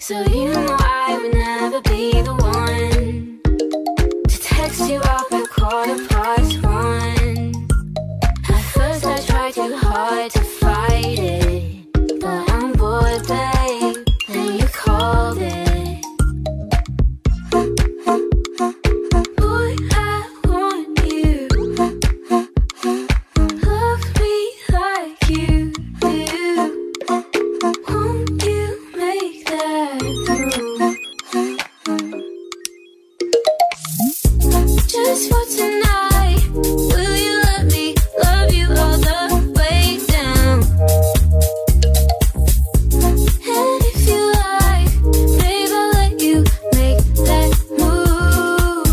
So you know I would never be the one to text you up at 1:15. At first I tried too hard to fight it, but I'm bored, babe, and you called it. Boy, I want you, love me like you do. Won't you make that move? Just for tonight, will you let me love you all the way down? And if you like, babe, I'll let you make that move.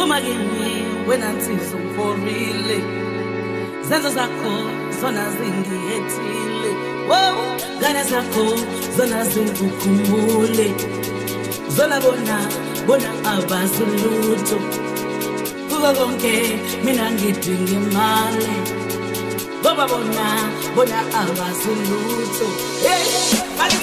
Phuma kimi wena nsizwa ngforile zenzo zakho zona zingiyethile wow ngane zakho zona zingukhumule zona bona abazilutho kuba konke mina ngidinga imali ngoba bona abazilutho hey mali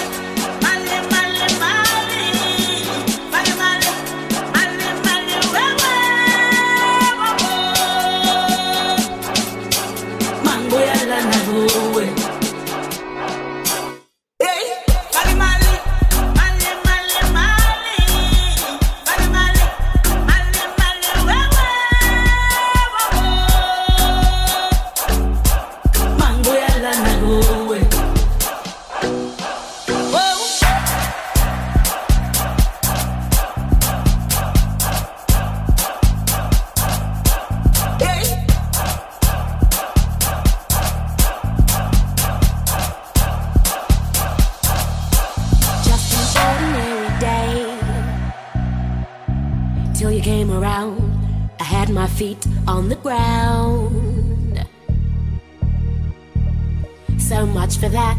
feet on the ground. So much for that.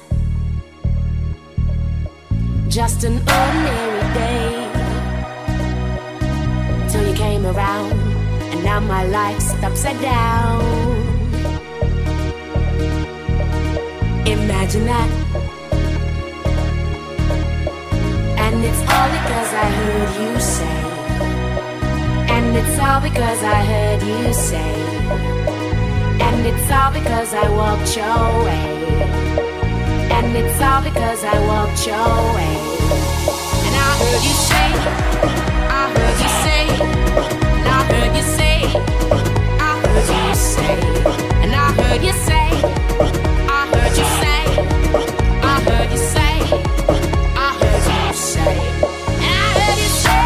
Just an ordinary day till you came around, and now my life's upside down. Imagine that. And it's all because I heard you say. And it's all because I heard you say. And it's all because I walked your way. And it's all because I walked your way. And I heard you say, I heard you say, and I heard you say, I heard you say, and I heard you say, I heard you say, I heard you say, I heard you say, and I heard you say.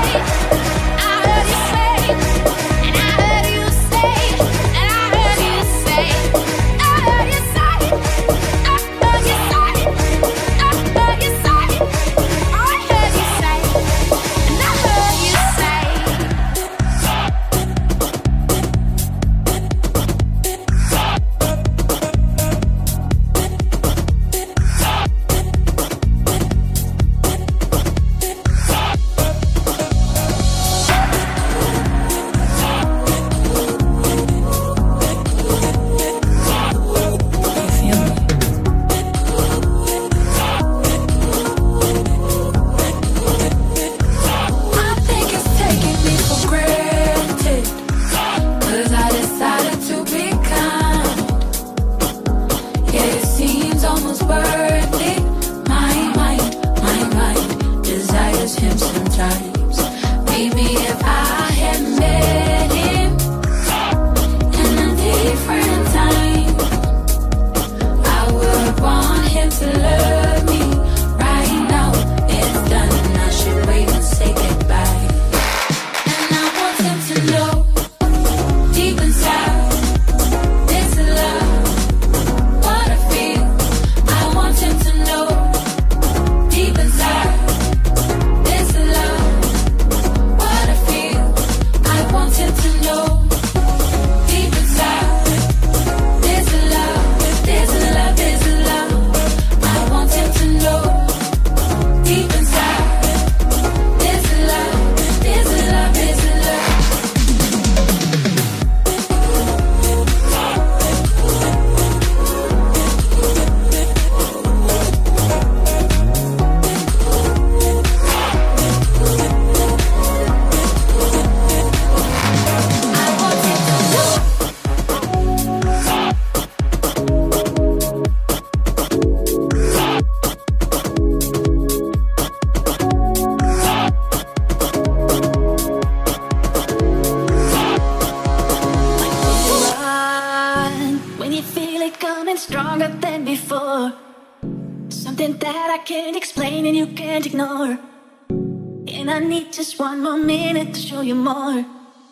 Just one more minute to show you more.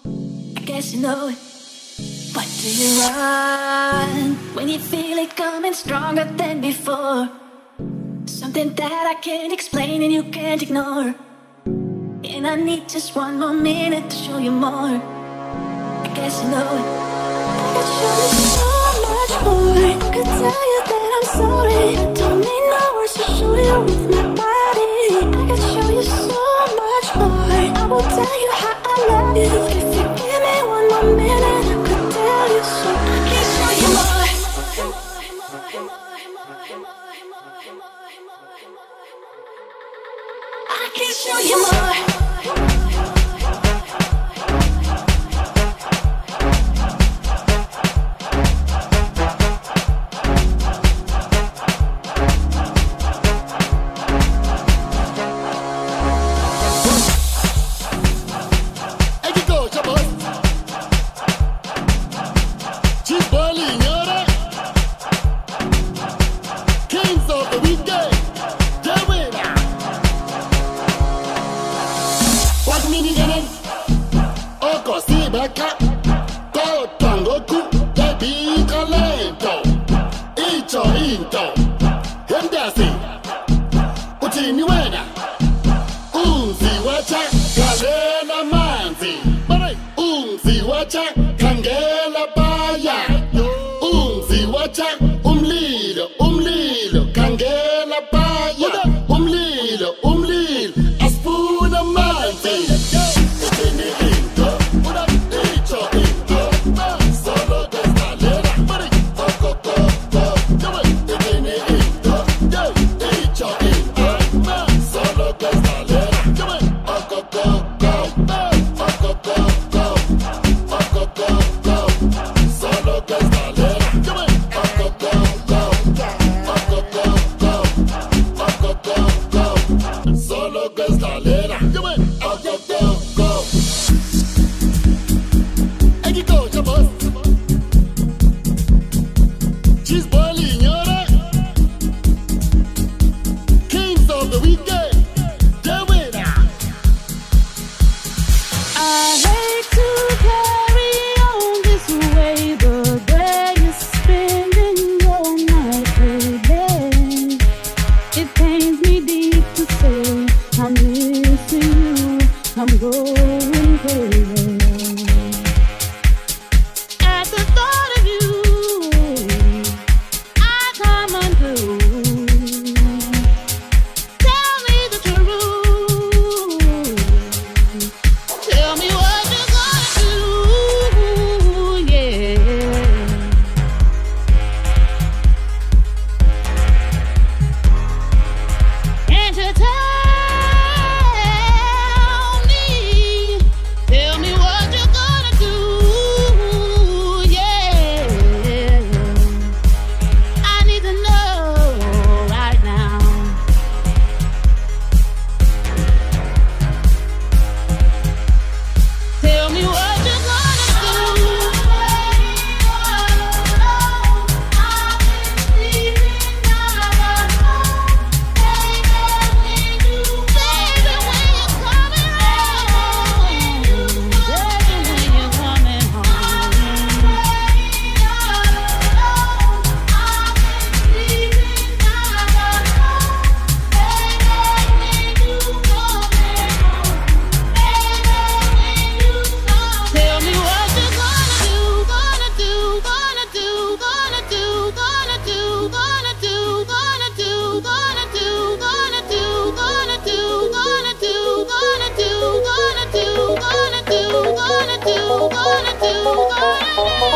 I guess you know it. But do you run when you feel it coming stronger than before? Something that I can't explain and you can't ignore. And I need just one more minute to show you more. I guess you know it. I could show you so much more. I could tell you that I'm sorry. I don't need no words to show you with my body. I could show you so much more. I will tell you how I love you. If you give me one more minute, I could tell you so. I can show you more. I can show you more.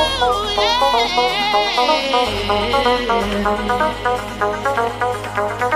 Yeah.